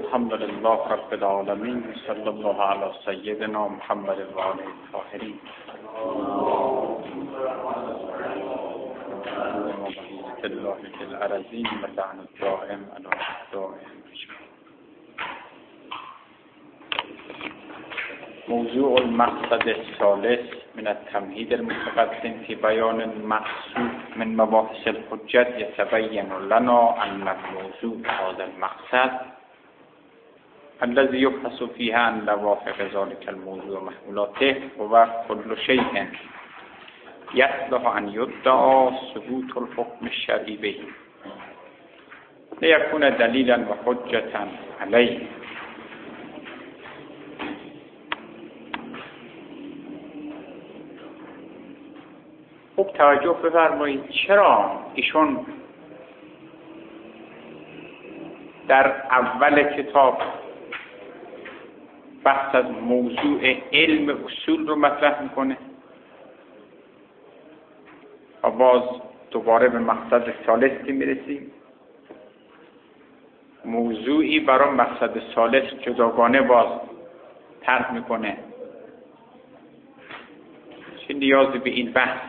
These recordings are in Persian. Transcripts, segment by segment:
الحمد لله رب العالمين صلی الله علی سیدنا محمد و آله الطاهرین. الله فی الارضین و لعن الدائم علی الدائم. موضوع المقصد الثالث من التمهيد المتقدم في بيان المقصود من مباحث الحجة يتبين لنا أن الموضوع هذا المقصد الذي يبحث فيها عن لوافق ذلك الموضوع محمولاته هو كل شيء يصلح أن يدعى ثبوت الحكم الشرعي به ليكون دليلا وحجة عليه. خوب توجه بفرمایید چرا ایشون در اول کتاب بحث از موضوع علم اصول رو مطرح میکنه و باز دوباره به مقصد ثالثی میرسیم. موضوعی برای مقصد ثالث جداگانه باز طرح میکنه. چه نیازی به این بحث؟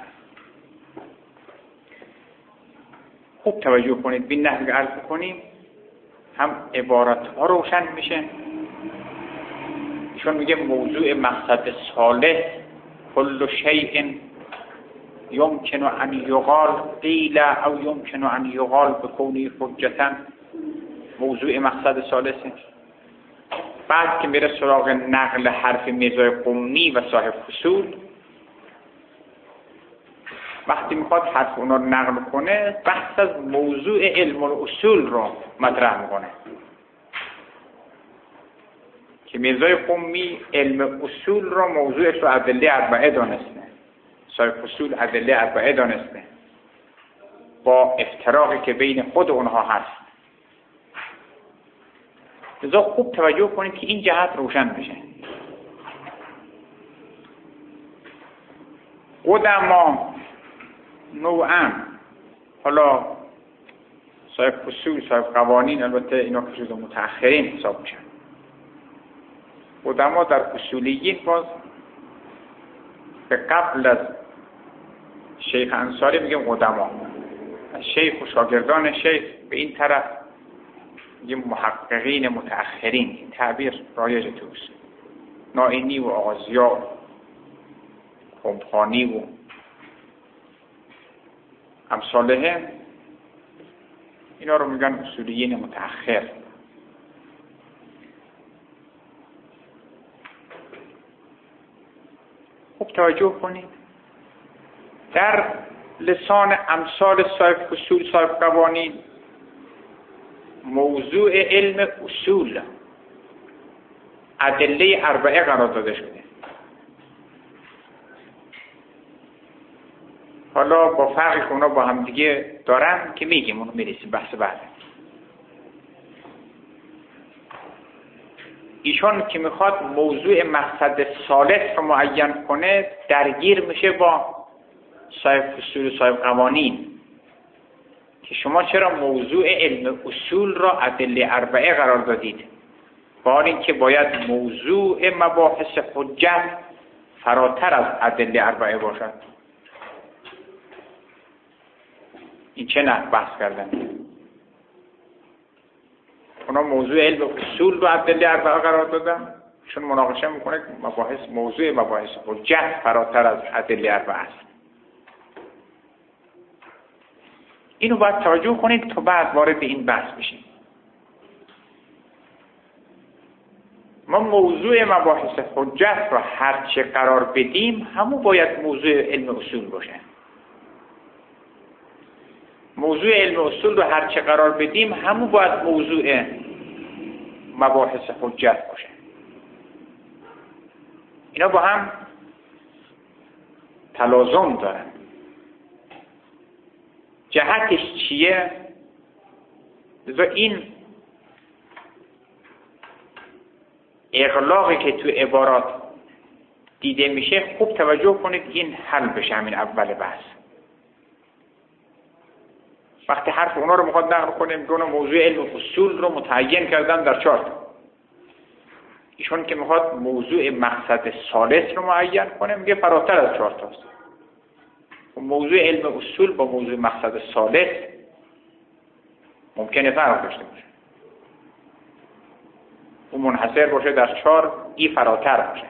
خوب توجه کنید. بین نحوی عرض کنیم هم عبارت ها روشن میشه. ایشون میگه موضوع مقصد ثالث کل شیء یمکن ان یقال قیل او یمکن ان یقال بکونه حجتا. موضوع مقصد ثالثه. بعد که میره سراغ نقل حرف میرزای قمی و صاحب فصول، وقتی میخواد حرف اونا رو نقل کنه بحث از موضوع علم الاصول رو مطرح میکنه که میرزای قمی علم اصول رو موضوعش رو ادله اربعه دانسته، صاحب فصول ادله اربعه دانسته با افتراقی که بین خود اونها هست. لذا خوب توجه کنید که این جهت روشن بشه. قدما نوعا، حالا صاحب فصول صاحب قوانین البته اینا که جزو متأخرین حساب میشن، قدما در اصولیین باز به قبل از شیخ انصاری میگیم قدما، از شیخ و شاگردان شیخ به این طرف میگیم محققین متأخرین. این تعبیر رایج توست. نائینی و آغازیا، خمخانی و امثالهم اینا رو میگن اصولیین متأخر. خوب توجه کنید. در لسان امثال صاحب فصول صاحب قوانین موضوع علم اصول ادله اربعه قرار داده شده. حالا با فرقی که اونا با هم دیگه دارن که میگیم، اونو میرسیم بحث بعد. ایشون که میخواد موضوع مقصد ثالث رو معین کنه درگیر میشه با صاحب فصول و صاحب قوانین که شما چرا موضوع علم اصول را ادله اربعه قرار دادید، با اینکه باید موضوع مباحث حجت فراتر از ادله اربعه باشد. این چه نحو بحث کردن؟ اونا موضوع علم اصول رو ادله اربعه قرار دادن، چون مناقشه میکنه که موضوع مباحث حجت فراتر از ادله اربعه است. اینو باید توجه کنید تا بعد وارد این بحث بشیم. ما موضوع مباحث حجت رو هر چه قرار بدیم همون باید موضوع علم اصول باشه. موضوع علم اصول رو هر چه قرار بدیم همون باید موضوع مباحث حجت باشه. اینا با هم تلازم دارن. جهتش چیه؟ لذا این اغلاقی که تو عبارات دیده میشه خوب توجه کنید این حل بشه همین اول بحث. وقتی حرف اونا رو میخواد نقل کنیم، دو موضوع علم اصول رو متعین کردن در 4 تا. ایشون که میخواد موضوع مقصد ثالث رو معین کنه میگه فراتر از 4 تاست. موضوع علم اصول با موضوع مقصد ثالث ممکنه فرق داشته باشه. اون منحصر باشه در 4، این فراتر باشه.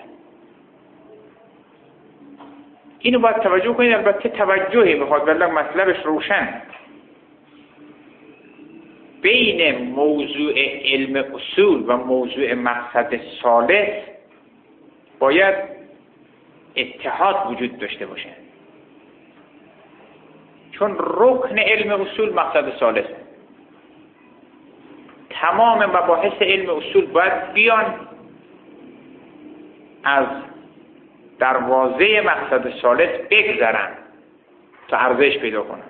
اینو باید توجه کنید. البته توجهی میخواد ولی مطلبش روشن. بین موضوع علم اصول و موضوع مقصد ثالث باید اتحاد وجود داشته باشه، چون رکن علم اصول مقصد ثالثه. تمام مباحث علم اصول باید بیان از دروازه مقصد ثالث بگذرن تا ارزش پیدا کنن.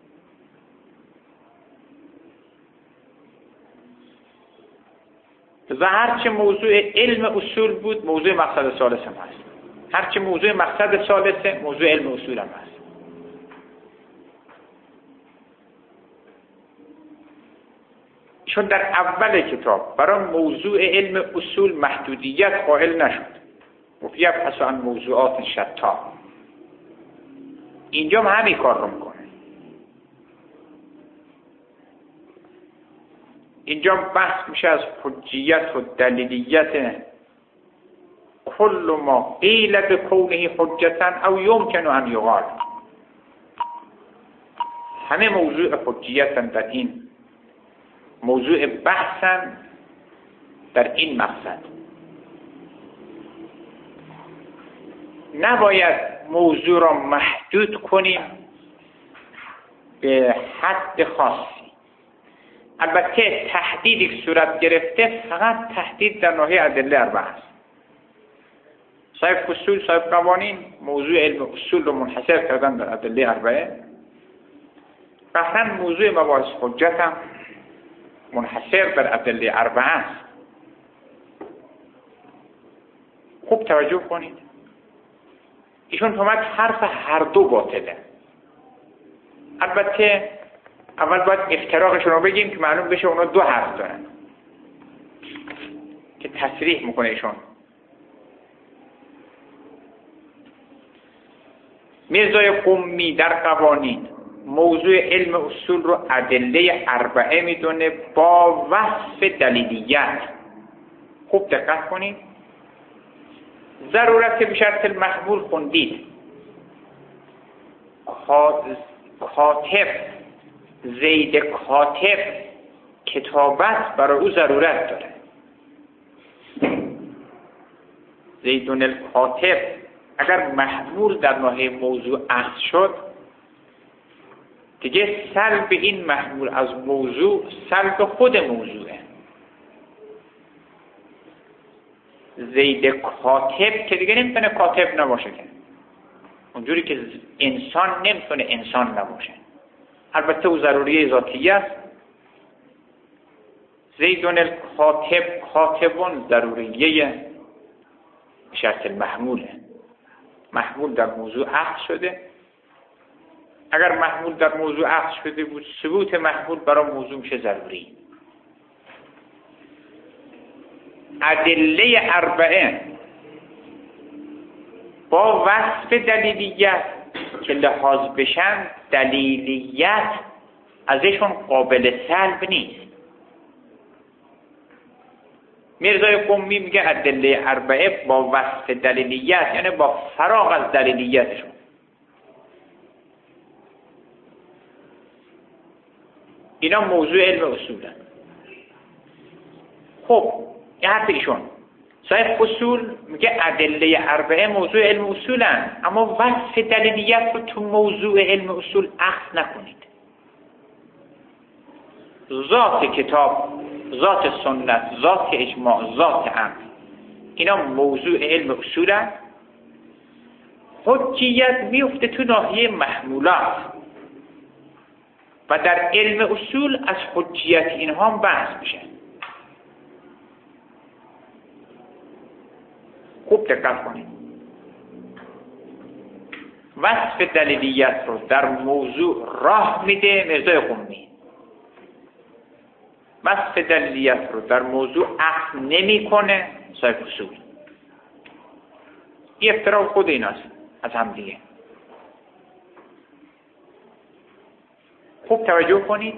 و هرچه موضوع علم اصول بود موضوع مقصد ثالث هم هست، هرچه موضوع مقصد ثالثه موضوع علم اصول هم هست. چون در اول کتاب برای موضوع علم اصول محدودیت قائل نشد و یبحث عن موضوعات شتا. اینجا هم همین کار رو میکنه. اینجا بحث میشه از حجیت و دلیلیت کل ما قیل بکونه حجتا او یمکن ان یقال. همه موضوع حجیتن در این موضوع بحثن در این مقصد. نباید موضوع را محدود کنیم به حد خاصی. البته تحدیدی که صورت گرفته فقط تحدید در ناحیه ادله اربعه است. صاحب اصول، صاحب قوانین موضوع علم اصول رو منحصر کردن در ادله اربعه. قطعاً موضوع مباحث حجت هم منحصر در ادله اربعه است. خوب توجه کنید. ایشون فرمود حرف هر دو باطله. البته اول باید افتراقشون رو بگیم که معلوم بشه اونا دو حرف دارن که تصریح میکنه ایشون. میرزای قمی در قوانین موضوع علم اصول رو ادله اربعه میدونه با وصف دلیلیت. خوب دقت کنید. ضرورت به شرط المحمول خوندید. کاتب، زید کاتب کتابت برای او ضرورت داره. زیدون الکاتب اگر محمول در ناحیه موضوع اخذ شد دیگه سلب این محمول از موضوع سلب خود موضوعه. زید کاتب که دیگه نمیتونه کاتب نباشه که اونجوری که انسان نمیتونه انسان نباشه. البته او ضروری ذاتیه است. زیدون الکاتب کاتبون ضروریه شرط المحموله. محمول در موضوع اخذ شده. اگر محمول در موضوع اخذ شده بود ثبوت محمول برای موضوع میشه ضروری. ادله اربعه با وصف دلیلیت که لحاظ بشن دلیلیت ازشون قابل سلب نیست. میرزای قمی میگه ادله اربعه با وصف دلیلیت یعنی با فراغ از دلیلیتشون. اینا موضوع علم اصولن. خب این حرف ایشون. صاحب اصول میگه ادله اربعه موضوع علم اصولن، اما وصف دلیلیت رو تو موضوع علم اصول اخذ نکنید. ذات کتاب، ذات سنت، ذات اجماع، ذات عقل اینا موضوع علم اصولن. حجیت میفته تو ناحیه محمولات و در علم اصول از حجیت اینها هم بحث میشه. خوب دقت کنید. وصف دلیلیت رو در موضوع راه میده میرزای قمی. وصف دلیلیت رو در موضوع اخذ نمیکنه صاحب اصول. این افتراق خود ایناست از هم دیگه. خوب توجه کنید.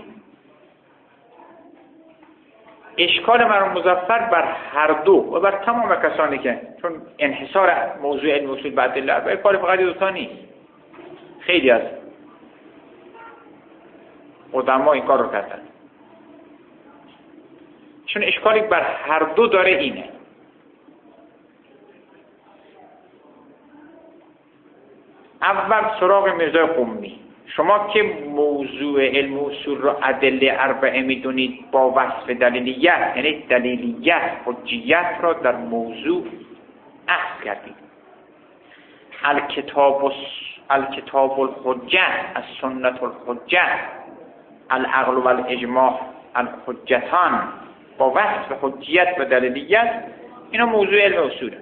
اشکال مرحوم مظفر بر هر دو و بر تمام کسانی که، چون انحصار موضوع علم اصول به ادله اربعه کار فقط دو تا نیست، خیلی از علما این کار رو کردن، چون اشکالی بر هر دو داره اینه. اول سراغ میرزای قمی. شما که موضوع علم اصول رو ادله اربعه میدونید با وصف دلیلیت، یعنی دلیلیت حجیت را در موضوع اخذ کردید. الکتاب الحجه، السنت الحجه، العقل والاجماع الحجتان، با وصف حجیت و دلیلیت اینا موضوع علم اصوله.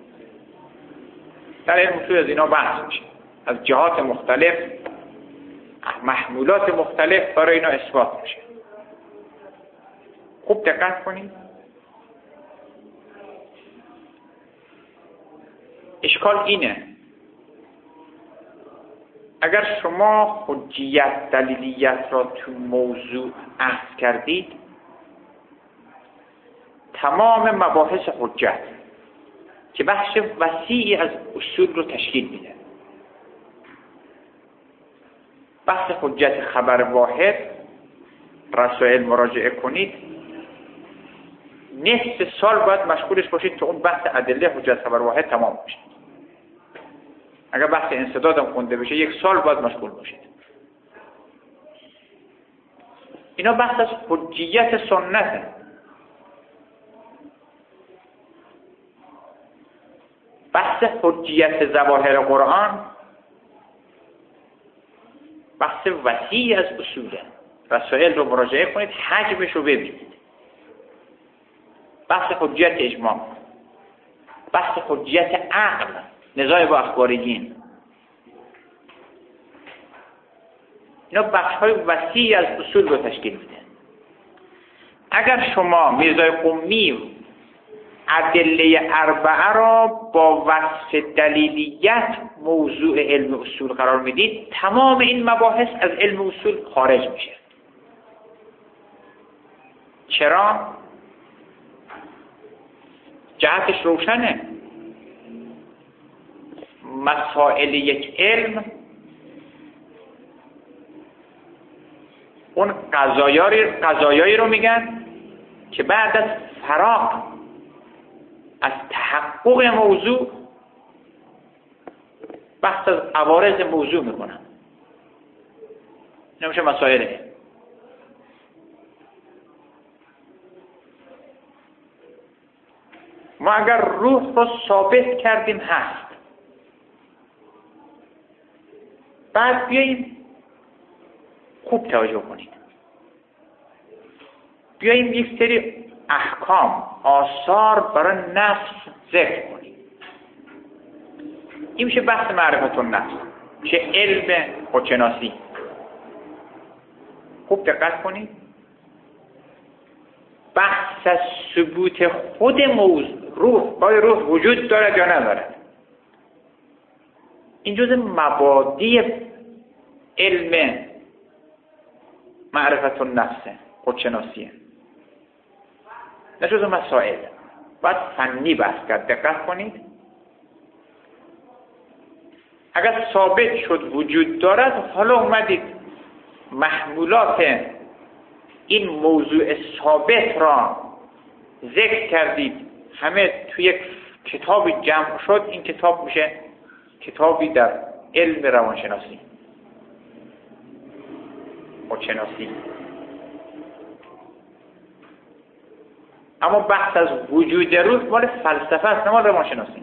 در علم اصول از اینا بحث میشه، از جهات مختلف، محمولات مختلف برای اینا اثبات میشه. خوب دقت کنید. اشکال اینه اگر شما حجیت دلیلیت را تو موضوع اخذ کردید، تمام مباحث حجت که بخش وسیعی از اصول رو تشکیل میده، بحث حجت خبر واحد رسائل مراجعه کنید، نصف سال باید مشغولش باشید تا اون بحث ادله حجت خبر واحد تمام بشه. اگر بحث انسداد هم خونده بشه 1 سال باید مشغول باشید. اینا بحث از حجیت سنته. بحث حجیت ظواهر قرآن بحث وسیع از اصوله. رسائل رو مراجعه کنید، حجمش رو ببینید. بحث حجیت اجماع، بحث حجیت عقل، نزاع با اخباریین، اینا بخش‌های وسیعی از اصول رو تشکیل میده. اگر شما میرزای قمی ادله اربعه را با وصف دلیلیت موضوع علم اصول قرار میدید، تمام این مباحث از علم اصول خارج میشه. چرا؟ جهتش روشنه. مسائل یک علم اون قضایایی رو میگن که بعد از فراغ از تحقق موضوع بحث از عوارض موضوع میکنن. اینا میشه مسائل علم. ما اگر روح رو ثابت کردیم هست، بعد بیاییم خوب توجه کنید، بیاییم یک سری احکام، آثار برای نفس ذکر کنیم. این میشه بحث معرفت النفس، میشه علم خودشناسی. خوب دقت کنید. بحث از ثبوت خود موضوع، روح وجود دارد یا ندارد، این جزء مبادی علم معرفت النفس خودشناسیه، نه جزء مسائل. باید فنی بحث کرد. دقت کنید. اگر ثابت شد وجود دارد، حالا اومدید محمولات این موضوع ثابت را ذکر کردید، همه توی یک کتابی جمع شد. این کتاب میشه کتابی در علم روانشناسی، خودشناسی. اما بحث از وجود روح مال فلسفه است، نه مال روانشناسی.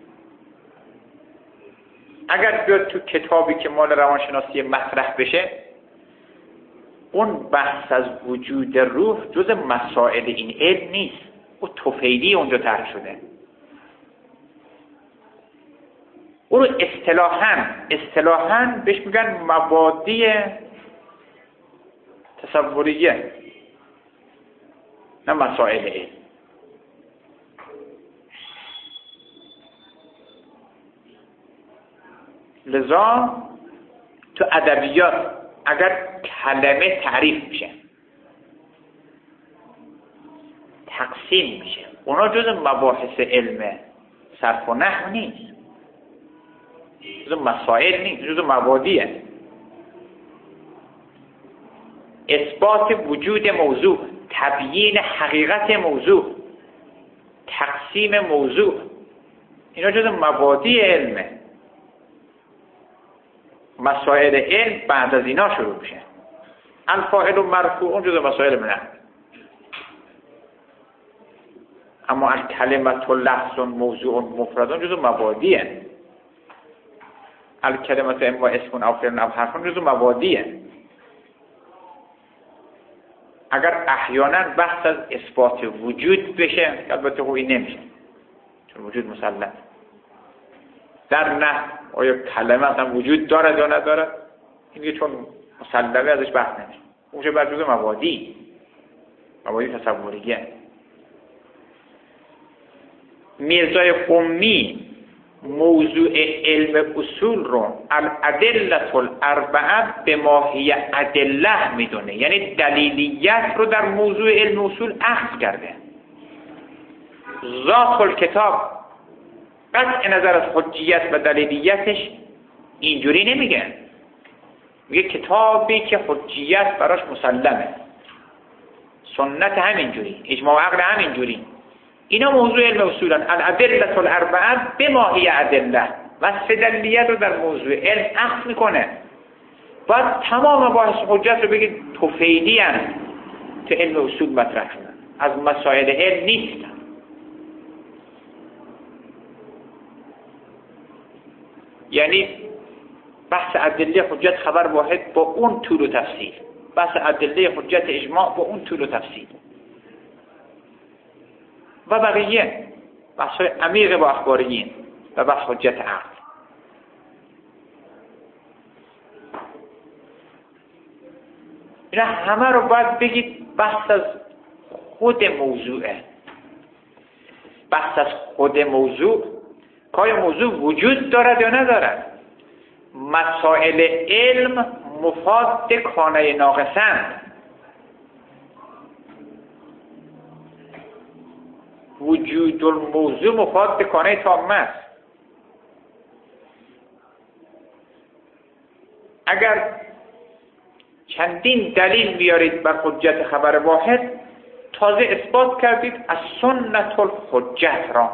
اگر بیاد تو کتابی که مال روانشناسی مطرح بشه، اون بحث از وجود روح جز مسائل این علم نیست، او طفیلی اونجا طرح شده. او رو اصطلاحاً بهش میگن مبادی تصوریه. نه مسائل علم. لذا تو ادبیات اگر کلمه تعریف میشه، تقسیم میشه، اونا جز مباحث علم صرف و نحو نیست، جز مسائل نیست، جز مبادیه. اثبات وجود موضوع، تبیین حقیقت موضوع، تقسیم موضوع، اینا جز مبادی علمه. مسائل علم بعد از اینا شروع میشه. الفاعل و مرفوع اون جز مسائل منه. اما الکلمة لفظ موضوع مفرد جز مبادیه. الکلمة اما اسم او فعل او حرف جز مبادیه. اگر احیانا بحث از اثبات وجود بشه، البته خوبی نمیشه چون وجود مسلم. در نه آیا کلمه اصلا وجود دارد یا ندارد، این چون مسلمه ازش بحث نمیشه، اونشه بر جز مبادی تصوریه. میرزای قمی موضوع علم اصول رو الادله الاربعه به ماهیت ادله میدونه، یعنی دلیلیت رو در موضوع علم اصول اخذ کرده. ذات الکتاب قطع نظر از حجیت و دلیلیتش اینجوری نمیگه، میگه کتابی که حجیت براش مسلمه، سنت همینجوری، اجماع و عقل همینجوری. اینا موضوع علم اصولن. الادله الاربعه به ماهیت ادله، وصف دلیلیت رو در موضوع علم اخذ میکنه. باید تمام بحث حجت رو بگید توفیلی هست تو علم اصول مطرح شدن، از مسائل علم نیستن. یعنی بحث ادله حجت خبر واحد با اون طول و تفصیل، بحث ادله حجت اجماع با اون طول و تفصیل و بقیه بحث عمیق با اخباریین و بحث حجت عقل. اینا همه رو باید بگید بحث از خود موضوعه. بحث از خود موضوع که آیا موضوع وجود دارد یا ندارد. مسائل علم مفاد کانه ناقصند. وجود الموضوع مفاد کانه تامه است. اگر چندین دلیل بیارید بر حجت خبر واحد، تازه اثبات کردید از سنت الحجت را.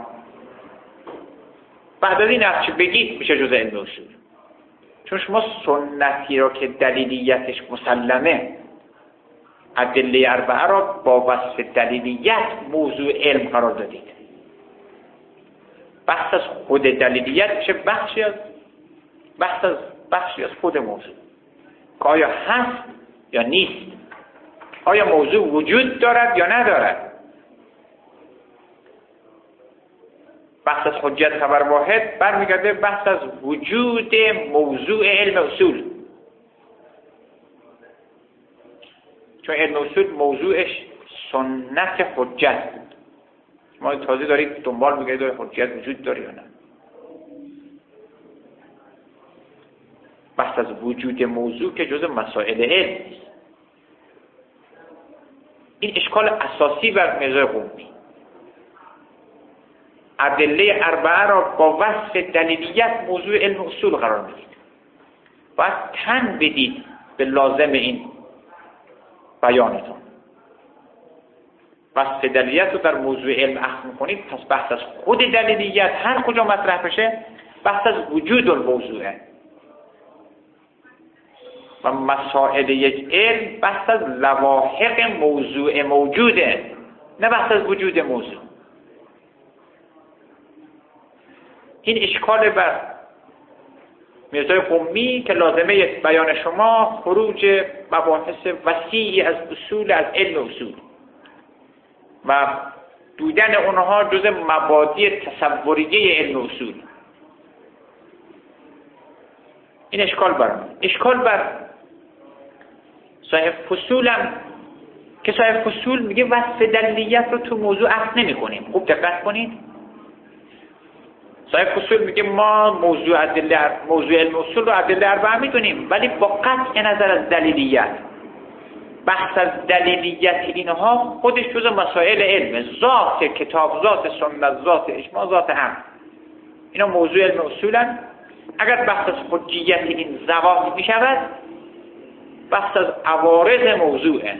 بعد از این هرچی بگید میشه جز علم اصول. چون شما سنتی را که دلیلیتش مسلمه، ادله اربعه را با وصف دلیلیت موضوع علم قرار دادید. بحث از خود دلیلیت میشه بخشی از خود موضوع که آیا هست یا نیست، آیا موضوع وجود دارد یا ندارد. بحث از حجت خبر واحد برمیگرده بحث از وجود موضوع علم اصول، چون علم اصول موضوعش سنت حجت بود. ما تازه دارید دنبال میگردید حجت وجود داره یا نه. بحث از وجود موضوع که جز مسائل علم نیست. این اشکال اساسی بر میرزای قمی. ادله اربعه را با وصف دلیلیت موضوع علم اصول قرار میدید. باید تن بدید به لازم این بیانتون. وصف دلیلیت رو در موضوع علم اخذ میکنید، پس بحث از خود دلیلیت هر کجا مطرح بشه بحث از وجود الموضوعه. و مسائل یک علم بحث از لواحق موضوع موجوده، نه بحث از وجود موضوع. این اشکال بر میرزای قمی که لازمه بیان شما خروج مباحث وسیعی از اصول، از علم اصول و دیدن اونها جز مبادی تصوریه علم اصول. این اشکال بر صاحب فصولم که صاحب فصول میگه وصف دلیلیت رو تو موضوع عقد نمی کنیم. خوب دقت کنید. صاحب فصول میگه ما موضوع علم اصول رو ادله اربعه میدونیم، ولی با قطع نظر از دلیلیت، بحث از دلیلیت اینها خودش جزء مسائل علم، ذات کتاب، ذات سنت، ذات اجماع، ذات عقل، اینا موضوع علم اصولن. اگر بحث از حجیت این ذوات میشود، بحث از عوارض موضوعه.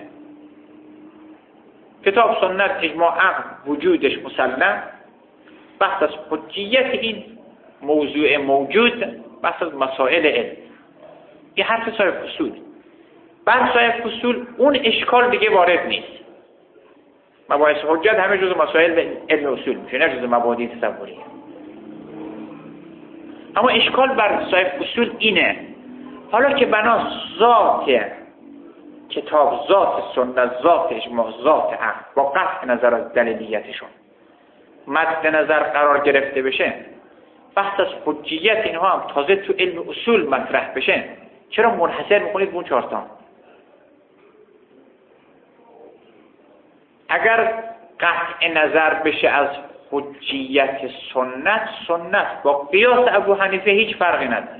کتاب، سنت، اجماع، عقل وجودش مسلم. بحث از حجیت این موضوع موجود، بحث از مسائل علم. این حرف صاحب فصول. بعد صاحب فصول اون اشکال دیگه وارد نیست. مباحث حجت همه جزء مسائل علم اصول میشه، نه جزء مبادی تصوریه. اما اشکال بر صاحب فصول اینه، حالا که بنا ذات کتاب، ذات سنت، ذات اجماع، ذات عقل با قطع نظر از دلیلیتشون مد نظر قرار گرفته بشه، بحث از حجیت اینها هم تازه تو علم اصول مطرح بشه، چرا منحصر میکنید به اون 4 تا؟ اگر قطع نظر بشه از حجیت سنت با قیاس ابو حنیفه هیچ فرقی نداره.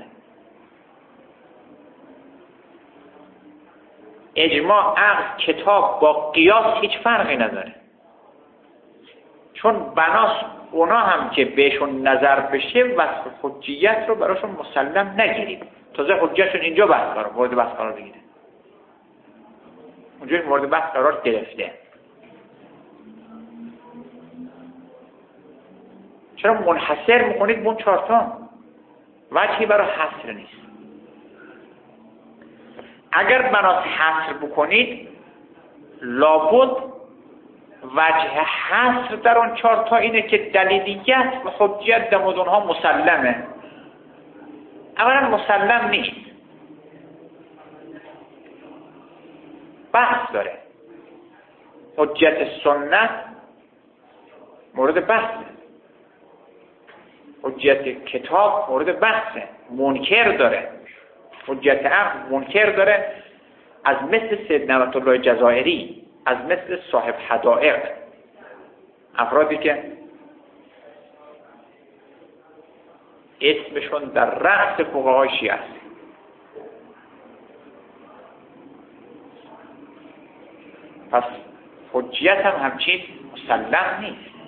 اجماع، عقل، کتاب با قیاس هیچ فرقی نداره، چون بناس اونا هم که بهشون نظر بشه وصف حجیت رو براشون مسلم نگیرید، تازه حجتشون اینجا مورد بحث قرار بگیره. اونجا مورد بحث قرار گرفته. چرا منحصر میکنید به اون 4 تا؟ وجهی برای حصر نیست. اگر بناس حصر بکنید، لابد وجه حصر در اون 4 تا اینه که دلیلیت و حجیت در مورد اونها مسلمه. اولا مسلم نیست، بحث داره. حجیت سنت مورد بحثه، حجیت کتاب مورد بحثه، منکر داره. حجیت عقل منکر داره، از مثل سید نعمت الله جزائری، از مثل صاحب حدائق، افرادی که اسمشون در رأس فقهای شیعه است. پس حجیت هم همچین مسلم نیست.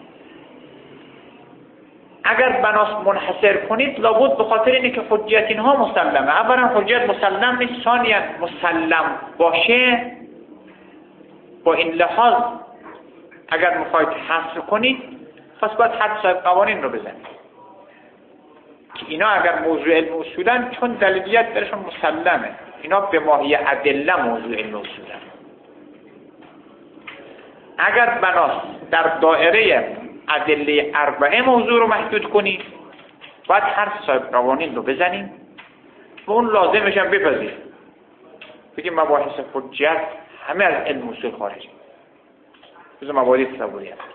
اگر بناس منحصر کنید، لابد به خاطر اینه که حجیت اینها مسلمه. اولا حجیت مسلم نیست، ثانیا مسلم باشه، با این لحاظ اگر میخواید حصر کنید، پس باید حد صاحب قوانین رو بزنید که اینا اگر موضوع علم اصولن، چون دلیلیت درشون مسلمه، اینا به ماهی ادله موضوع علم اصولن. اگر بناس در دایره ادله اربعه موضوع رو محدود کنید، باید هر صاحب قوانین رو بزنید و اون لازمش هم بپذیرید، بگیم مباحث حجت همه از علم اصول خارجه، جز مبادی تصوری هست.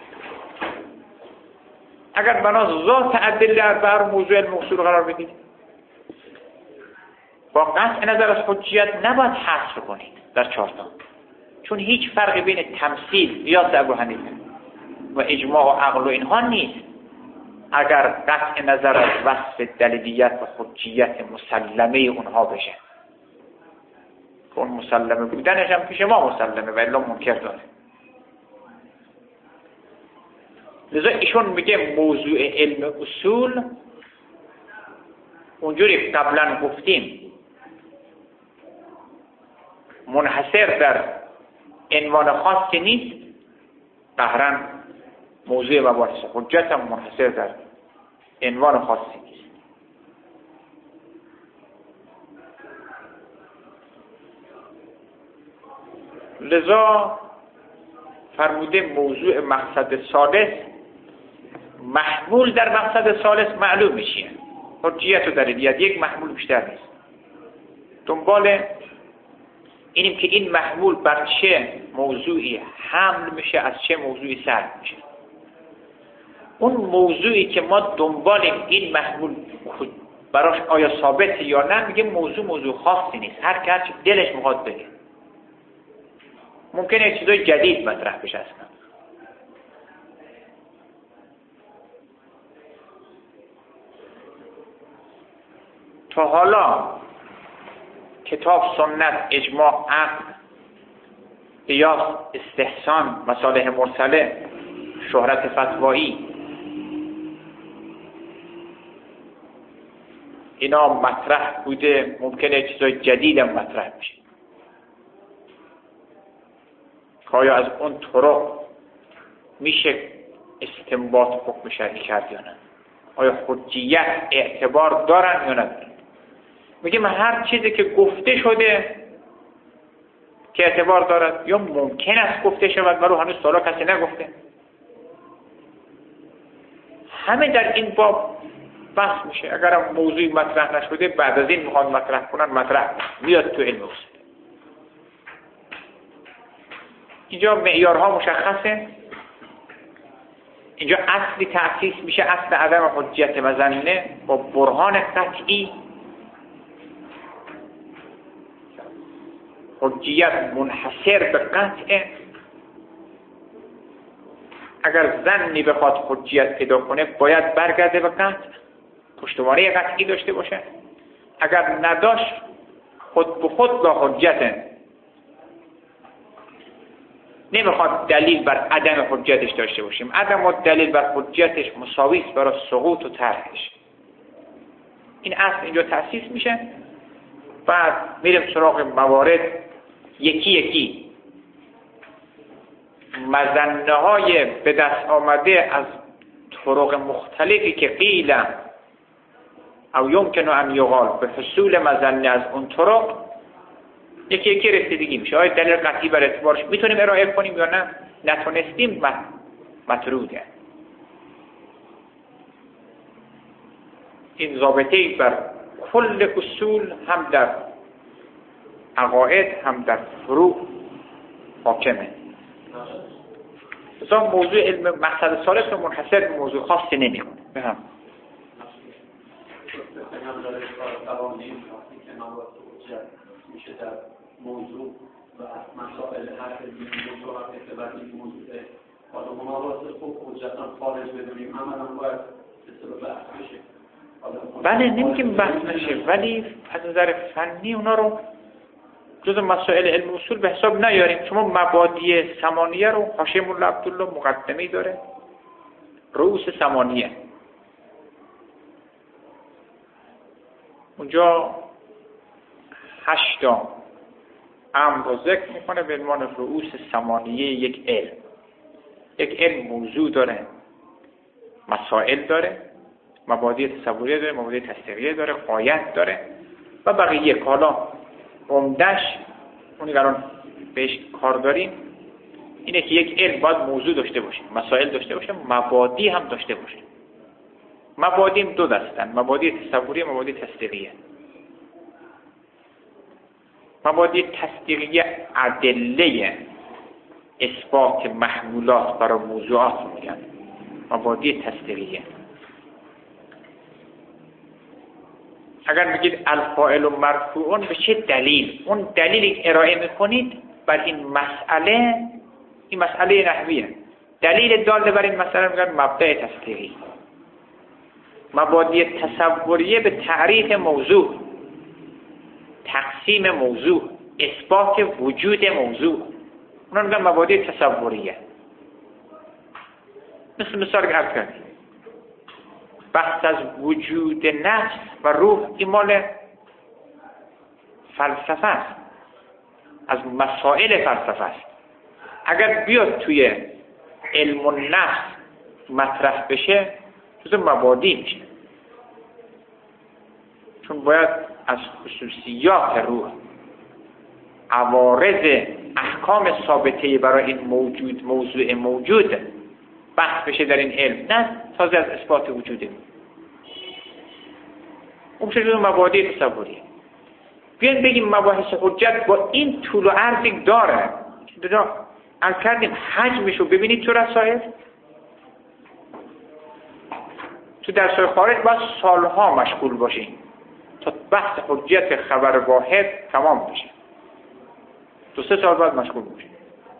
اگر بناس ذات ادله اربعه رو موضوع علم اصول قرار بدید، با قطع نظر از حجیت نباید حصر کنید در 4 تا، چون هیچ فرقی بین تمثیل یا ابو حنیفه و اجماع و عقل و اینها نیست. اگر قطع نظر از وصف دلیلیت و حجیت مسلمه اونها بشه، که اون مسلمه بودنش هم پیش ما مسلمه و الا منکر داره. لذا ایشون میگه موضوع علم اصول اونجوری قبلا گفتیم منحصر در عنوان خاصی نیست، قهرن موضوع مباحث حجت هم منحصر در عنوان خاصی نیست. لذا فرموده موضوع مقصد ثالث محمول در مقصد ثالث معلوم میشه. حجیت و دلیلیت یک محمول بیشتر نیست. دنبال اینیم که این محمول بر چه موضوعی حمل میشه، از چه موضوعی سلب میشه. اون موضوعی که ما دنبالیم این محمول براش آیا ثابت یا نه، میگه موضوع خاصی نیست، هر که هرچی دلش میخواد بگه. ممکنه چیزای جدید مطرح بشه اصلا. تا حالا کتاب، سنت، اجماع، عقل، قیاس، استحسان، مصالح مرسله، شهرت فتوایی، اینا مطرح بوده. ممکنه چیزای جدید هم مطرح بشه. آیا از اون طرق میشه استنباط حکم شرعی کرد یا نه؟ آیا حجیت اعتبار دارن یا ندارن؟ میگیم هر چیزی که گفته شده که اعتبار دارد، یا ممکن است گفته شود ولی هنوز سالا کسی نگفته. همه در این باب بحث میشه. اگر هم موضوعی مطرح نشده بعد از این میخواد مطرح کنن، مطرح میاد تو علم اصول. اینجا معیارها مشخصه. اینجا اصلی تأسیس میشه، اصل عدم حجیت مظنه با برهان قطعی. حجیت منحصر به قطعه. اگر ظنی بخواد حجیت پیدا کنه باید برگرده به قطع، پشتوانه قطعی داشته باشه. اگر نداشت خود به خود لا حجته، نمیخواد دلیل بر عدم حجتش داشته باشیم. عدم و دلیل بر حجتش مساوی است برای سقوط و طرحش. این اصل اینجا تأسیس میشه. بعد میریم سراغ موارد یکی یکی. مظنه های به دست آمده از طرق مختلفی که قیل او یمکن ان یقال به حصول مظنه از اون طرق یکی یکی رسیدگی میشه. آیا دلیل قطعی بر اعتبارش میتونیم ارائه کنیم یا نه؟ نتونستیم مطروده. این ضابطه بر کل اصول، هم در عقاید هم در فروع حاکمه. مثلا موضوع علم مقصد ثالث رو منحصر به موضوع خاصی نمی‌کنه. بهم میشه در موضوع و مسائل هر موضوع و این موضوع حالا مناظره خوب حجتاً خارج بدونیم، عملاً باید بحث بشه. بله، نمیگیم بحث نشه، ولی از نظر فنی اونا رو جز مسائل علم اصول به حساب نیاریم. شما مبادی ثمانیه رو حاشیه مولا عبدالله مقدمه‌ای داره، رؤوس ثمانیه. اونجا 8 امر رو ذکر میکنه به عنوان رؤوس ثمانیه یک علم. یک علم موضوع داره، مسائل داره، مبادی تصوریه داره، مبادی تصدیقیه داره، غایت داره و بقیه. حالا عمده‌اش اونی که الان بهش کار داریم اینه که یک علم باید موضوع داشته باشه، مسائل داشته باشه، مبادی هم داشته باشه. مبادی هم دو دستن، مبادی تصوریه، مبادی تصدیقیه. مبادی تصدیقیه ادله اثبات محمولات برای موضوعات میگن، مبادی تصدیقیه. اگر میگید الفاعل و مرفوعون به چه دلیل؟ اون دلیلی ارائه میکنید بر این مسئله، این مسئله نحویه. دلیل داله بر این مسئله میگن مبدأ تصدیقی. مبادی تصوریه به تعریف موضوع، تقسیم موضوع، اثبات وجود موضوع، اونا میگن مبادی تصوریه. مثال که عرض کردیم بحث از وجود نفس و روح این مال فلسفه است، از مسائل فلسفه است. اگر بیاد توی علم النفس مطرح بشه جزء مبادی میشه، چون باید از خصوصیات روح، عوارض احکام ثابته برای این موضوع موجود بحث بشه در این علم، نه تازه از اثبات وجوده. اون میشه جزء مبادی تصوریه. بیاین بگیم مباحث حجت با این طول و عرضی داره. عرض کردیم حجمشو ببینید تو رسائل، تو درس‌های خارج باید سالها مشغول باشیم تا بحث حجت خبر واحد تمام بشه. 2-3 سال بعد مشغول باشیم.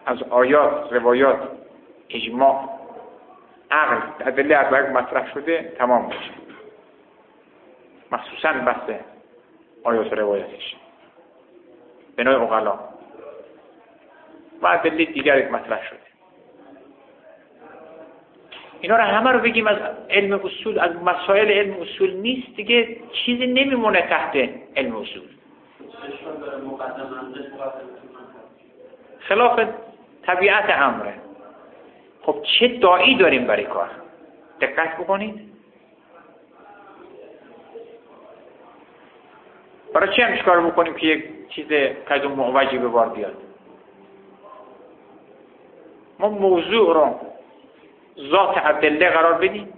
از آیات، روایات، اجماع، عقل، ادله اربعه مطرح شده تمام میشه، مخصوصا بحث آیات و روایاتش بنای عقلا و ادله دیگری که مطرح شده. اینا رو همه رو بگیم از علم اصول، از مسائل علم اصول نیست دیگه، چیزی نمیمونه تحت علم اصول. خلاف طبیعت امره. خب چه داعی داریم برای کار؟ دقت بکنید. برای چی هم کار بکنیم که یک چیز کدوم معوجی به بار بیاد؟ ما موضوع رو ذات ادله قرار بدیم،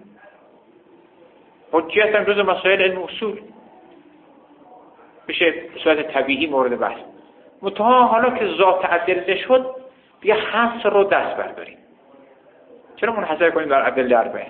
حجیت هم جز مسائل علم اصول بشه به صورت طبیعی مورد بحث. منتها حالا که ذات ادله شد دیگه حصر رو دست برداریم. چرا منحصر کنیم در ادله اربعه؟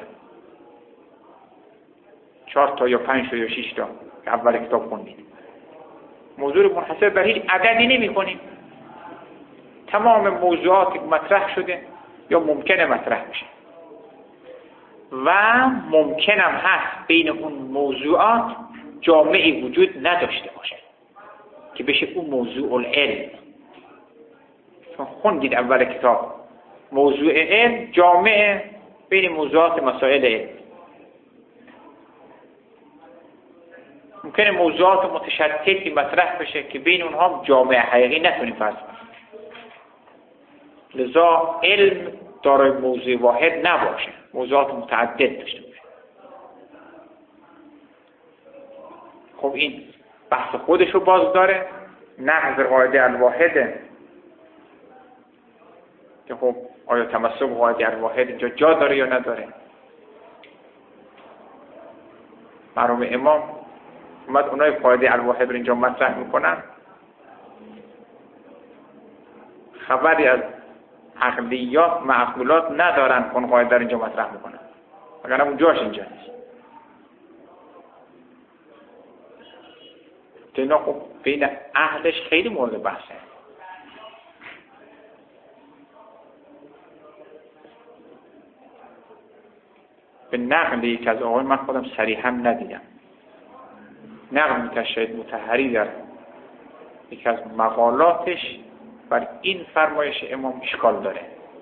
4 تا یا 5 تا یا 6 تا که اول کتاب خوندید. موضوع رو منحصر بر هیچ عددی نمی کنیم. تمام موضوعاتی که مطرح شده یا ممکنه مطرح بشه و ممکنم هست بین اون موضوعات جامعی وجود نداشته باشه که بشه اون موضوع العلم. چون خوندید اول کتاب موضوع علم جامع بین موضوعات مسائل علم. ممکنه موضوعات متشتتی مطرح بشه که بین اونها جامع حقیقی نتونیم فرض کنیم. لذا علم دارای موضوع واحد نباشه، موضوعات متعدد داشته باشه. خب این بحث خودش رو باز داره، نقض قاعده الواحده که خب آیا تمسک قاعده الواحد اینجا جا داره یا نداره. مرحوم امام اومد اونای قاعده الواحد رو اینجا مطرح میکنن، خبری از عقلیات معقولات ندارن اون قاعده رو اینجا مطرح میکنن، مگر اون جاش اینجا نیست. اینا خب بین اهلش خیلی مورد بحثه. به نقل یک از آقای من خودم صریحا ندیدم، نقل متشهد مطهری در یکی از مقالاتش بر این فرمایش امام اشکال داره.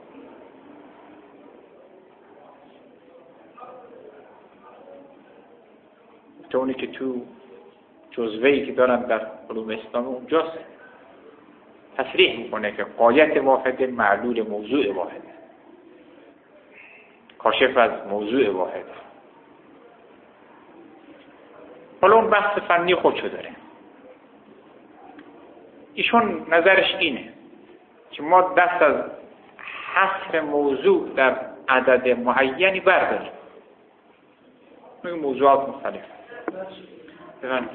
تا اونی که تو جزوه‌ای که دارن در علوم اسلامی اونجاست تصریح میکنه که غایت واحده معلول موضوع واحده، کاشف از موضوع واحد. حالا اون بحث فنی خودشو داره. ایشون نظرش اینه که ما دست از حصر موضوع در عدد معینی برداریم. این موضوعات مختلف بفرمایید.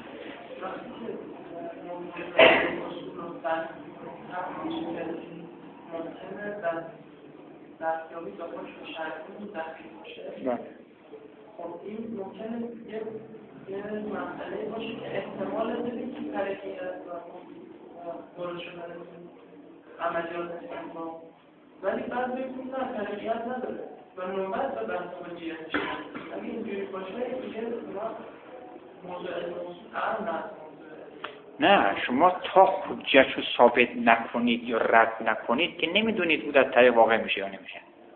دستیابی تا خودش به شرطی دستیابی باشه. خب این ممکنه یه مسئله باشه که احتمال بدید که ترکی از درست شدن عملیات انسان، ولی بعد بگیم نه ترکیت نداره و نوبت به بحث وجیهتش. اگه اینجوری باشه دیگه موضوع اصول نه، شما تا حجت رو ثابت نکنید یا رد نکنید که نمیدونید او در طریق واقع میشه یا نمیشه.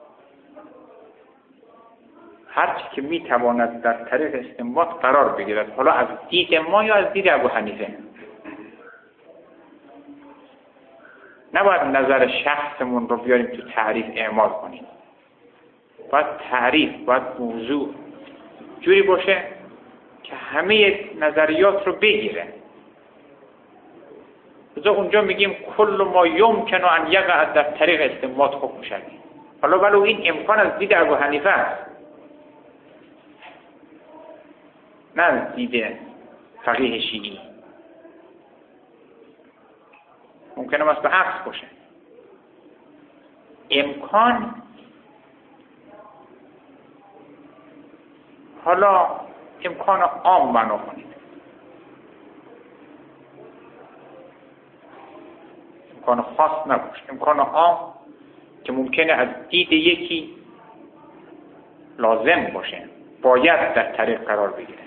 هر چی که میتواند در طریق استنباط قرار بگیرد، حالا از دید ما یا از دید ابو حنیفه، نباید نظر شخصمون رو بیاریم تو تعریف اعمال کنیم. باید تعریف، باید موضوع جوری باشه که همه نظریات رو بگیره. لذا اونجا میگیم کل ما یمکن ان یقع در طریق استنباط حکم شرعی. حالا ولو این امکان از دید ابو حنیفه است، نه از دید فقیه شیعی. ممکنه مثلا عکس باشه. امکان حالا امکان عام معنا کنید، امکان خاص نباشه، امکان عام که ممکنه از دید یکی لازم باشه، باید در طریق قرار بگیره.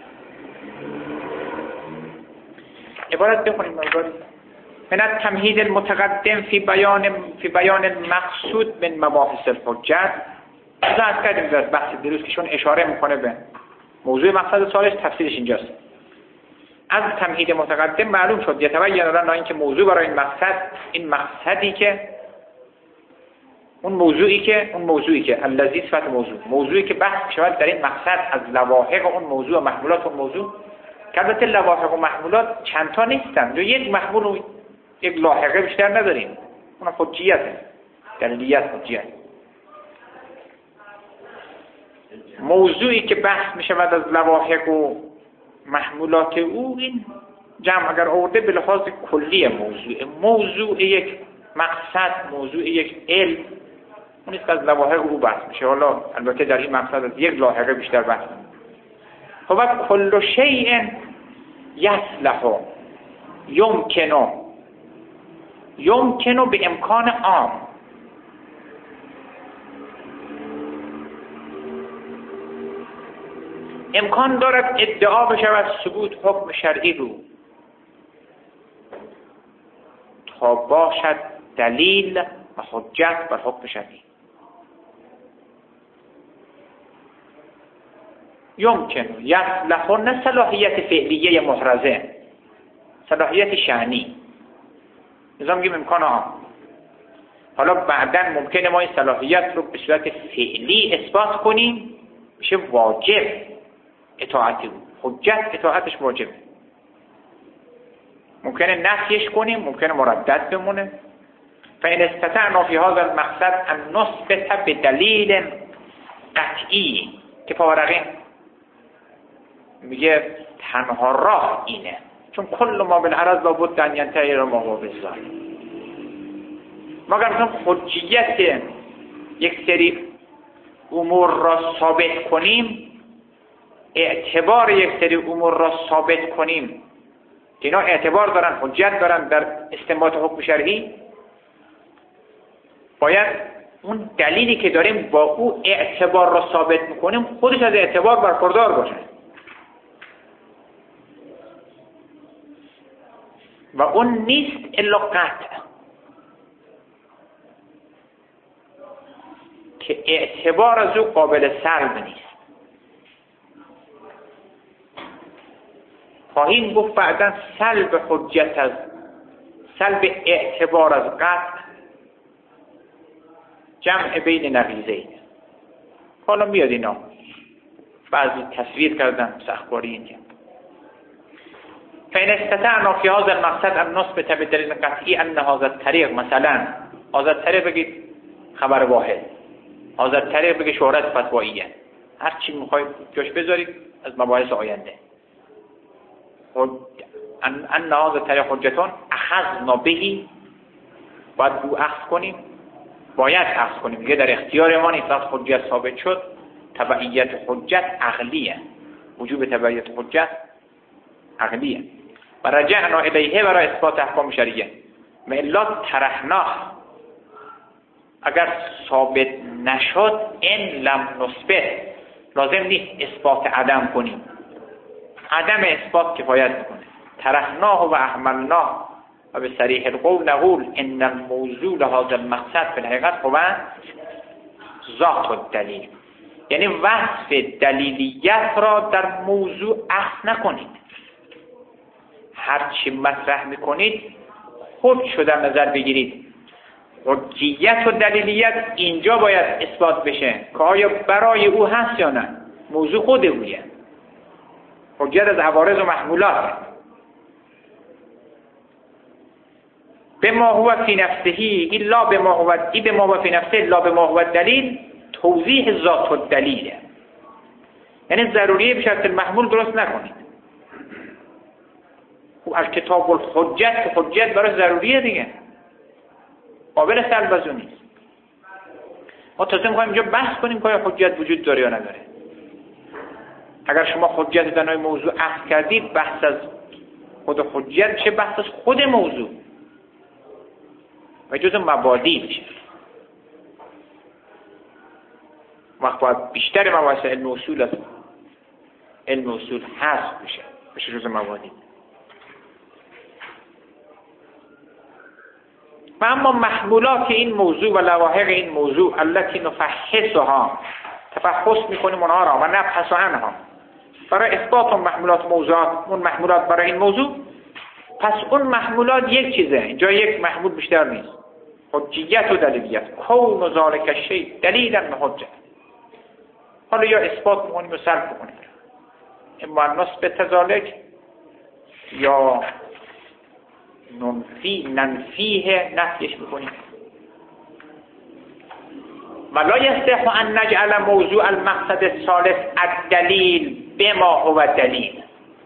عبارت بخونیم مقداری. من التمهید المتقدم فی بیان المقصود من مباحث الحجت. از کردیم در بحث دیروز که شون اشاره میکنه به موضوع مقصد سالش، تفسیرش اینجاست. از تمهید متقدم معلوم شد یتبین لنا اینکه موضوع برای این مقصد، این مقصدی که اون موضوعی که الذی صفت موضوعی که بحث شود در این مقصد از لواحق اون موضوع و محمولات اون موضوع، که البته لواحق و محمولات چند تا نیستن، جو یک محمول و یک لاحقه بیشتر نداریم، اون حجیته، دلیلیت حجیت. موضوعی که بحث می شود از لواحق و محمولات او، این جمع اگر آورده به لحاظ کلی موضوع یک مقصد، موضوع یک علم، اون است که از لواحق او بحث میشه. حالا البته در این مقصد از یک لاحقه بیشتر بحث میشه. خب کل شیء یصلح یمکن به امکان عام، امکان دارد ادعا بشود ثبوت حکم شرعی رو تا باشد دلیل و حجت بر حکم شرعی. یمکن یصلح، نه صلاحیت فعلیه محرزه، صلاحیت شأنی، نظام میگیم امکان عام. حالا بعداً ممکنه ما این صلاحیت رو به صورت فعلی اثبات کنیم، میشه واجب اطاعت او، حجت اطاعتش واجبه. ممکنه نفیش کنیم، ممکنه مردد بمونه. فإن استطعنا في هذا المقصد ان نثبت بدلیل قطعی، که پاورقی میگه تنها راه اینه، چون کل ما بالعرض لابد ان ینتهی ما هو بالظاهر. مگر مثلا حجیت یک سری امور را ثابت کنیم، اعتبار یک سری امور را ثابت کنیم که اینا اعتبار دارن، حجت دارن در استنباط حکم شرعی، باید اون دلیلی که داریم با او اعتبار را ثابت میکنیم خودش از اعتبار برخوردار باشه و اون نیست الا قطع، که اعتبار از او قابل سلب نیست. خواهیم گفت بعداً سلب حجت از سلب اعتبار از قطع جمع بین نقیضین. حالا میاد اینا بعضی تصویر کردن سخباری اینجا. فإن استطعنا في هذا المقصد ان نثبت بدلیل قطعی ان هذا الطریق، مثلا هذا الطریق بگید خبر واحد، هذا الطریق بگید شهرت فتواییه، هر چی میخواید جاش بذارید از مباحث آینده. ان هذا الطریق حجتون اخذنا بهی، باید او اخذ کنیم، باید اخذ کنیم، دیگه در اختیار ما نیست. از حجت ثابت شد، تبعیت حجت عقلیه، وجوب تبعیت حجت عقلیه. و رجعنا الیه برای اثبات احکام شرعیه. و الا طرحناه، اگر ثابت نشد ان لم نثبت، لازم نیست اثبات عدم کنیم، عدم اثبات کفایت میکنه. طرحناه و احملناه و به صریح القول نقول ان الموضوع لهذا المقصد في الحقیقت هو ذات الدلیل، یعنی وصف دلیلیت را در موضوع اخذ نکنید، هر چی مطرح میکنید خود در نظر بگیرید. حجیت و دلیلیت اینجا باید اثبات بشه که آیا برای او هست یا نه، موضوع خود اویه. حجت از عوارض و محمولات به ما هو فی نفسه الا به ما هو فی نفسه الا به ما هو دلیل، توضیح ذات الدلیل، یعنی ضروریه به شرط المحمول درست نکنید. خب الکتاب الحجت، حجت برای ضروریه دیگه، قابل سلب از اون نیست. ما تازه میخوایم اینجا بحث کنیم که حجت وجود داره یا نداره. اگر شما حجت در موضوع اخذ کردید، بحث از خود حجت چه، بحث از خود موضوع و جز مبادی میشه. وقت باید بیشتر مباحث علم اصول از علم اصول حذف بشه جز مبادی. و اما محمولات این موضوع و لواحق این موضوع التي نفحصها، تفحص میکنیم اونها را و نبحث عنها برای اثبات اون محمولات موضوعات، اون محمولات برای این موضوع. پس اون محمولات یک چیزه، اینجا یک محمول بیشتر نیست. حجیت و دلیلیت، کون و ذالک الشیء دلیلا و حجت. حالا یا اثبات میکنیم و سلب میکنیم، اما نثبت ذالک یا ننفیه، نفیش میکنیم. ولا یصح ان نجعل موضوع المقصد الثالث الدلیل بما هو دلیل،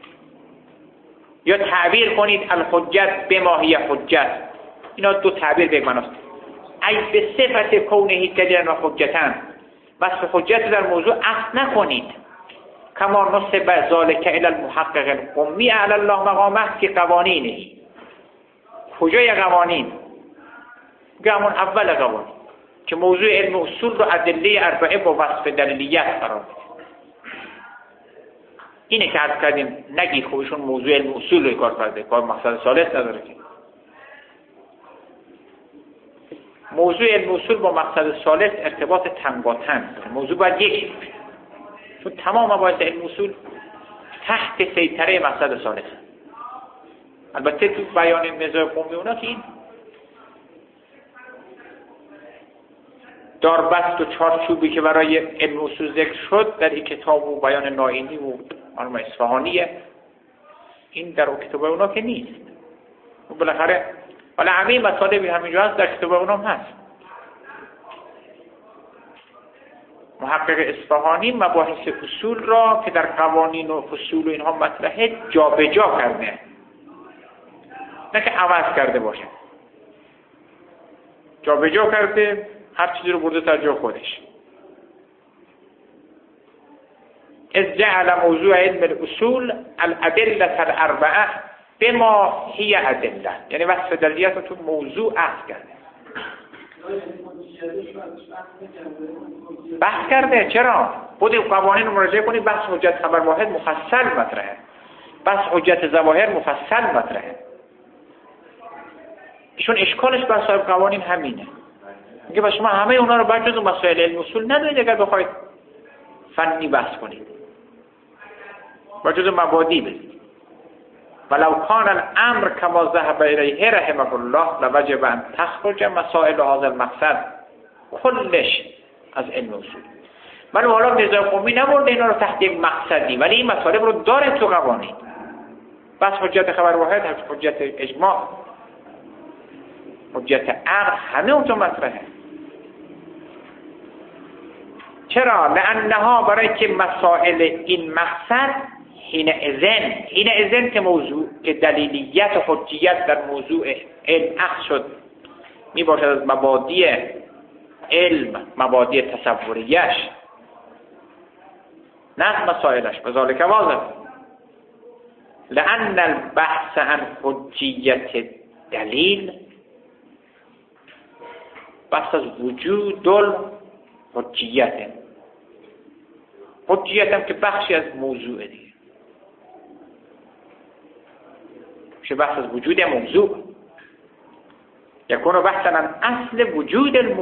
یا تعبیر کنید الحجت بما هی حجت. اینا دو تعبیر به معناست. ای به صفت کونه دلیل و حجتن، وصف حجت در موضوع اصل نکنید. کما نسب ذالک الی المحقق القمی علی الله مقامه فی قوانینه. کجای قوانین؟ همون اول قوانین که موضوع علم اصول رو ادله اربعه با وصف دلیلیت قرار بده. اینه که عرض کردیم نگید خوبشون موضوع علم اصول رو کار کرده، کار مقصد ثالث نداره. که موضوع علم اصول با مقصد ثالث ارتباط تنگاتن، موضوع باید یکی باشه، چون تمام مباحث علم اصول تحت سیطره مقصد ثالث. البته تو بیان مزاج قومی اونا که این داربست و چارچوبی که برای علم اصول ذکر شد در این کتاب و بیان نائینی و علم اصفهانیه، این در اون کتاب اونا که نیست. و بالاخره ولی همه مطالبی همینجا هست، در کتاب اونا هم هست. محقق اصفهانی مباحث اصول را که در قوانین و فصول و اینها مطرحه جابجا کرده، نه که عوض کرده باشه. جابجا کرده، هر چیزی رو برده تا جا خودش. از جعل موضوع علم الاصول الادله الاربعه بما هی ادله، یعنی وصف دلیلیت رو تو موضوع عهد کرده. بحث کرده. چرا؟ خود قوانین رو مراجعه کنید، بحث حجت خبر واحد مفصل مطرحه، بحث حجت ظواهر مفصل مطرحه. ایشون اشکالش بر صاحب قوانین همینه، میگه بس شما همه اونا رو بعد جز مسائل علم اصول ندارید اگر بخواید فنی بحث کنید، با جز مبادی بزید. ولو کان الامر کما ذهب الیه رحمه الله لوجب ان تخرج مسائل هذا المقصد کلش از علم اصول. ولی حالا نظام قومی نبرده اینا رو تحت یک مقصدی، ولی این مطالب رو داره تو قوانین. بس حجت خبر واحد، حجت اجماع، حجت عقل، همه اونجا مطرحه. چرا؟ لانها برای که مسائل این مقصد حین اذن که موضوع که دلیلیت و حجیت در موضوع علم اخذ شد می باشد از مبادی علم، مبادی تصوریش، نه مسائلش. بذالک واضح لان البحث عن حجیت دلیل بحث از وجود الحجیت، حجیت هم که بخشی از موضوع دیگه میشه، بحث از وجود موضوع. یکونو بحثا عن اصل وجود الموضوع.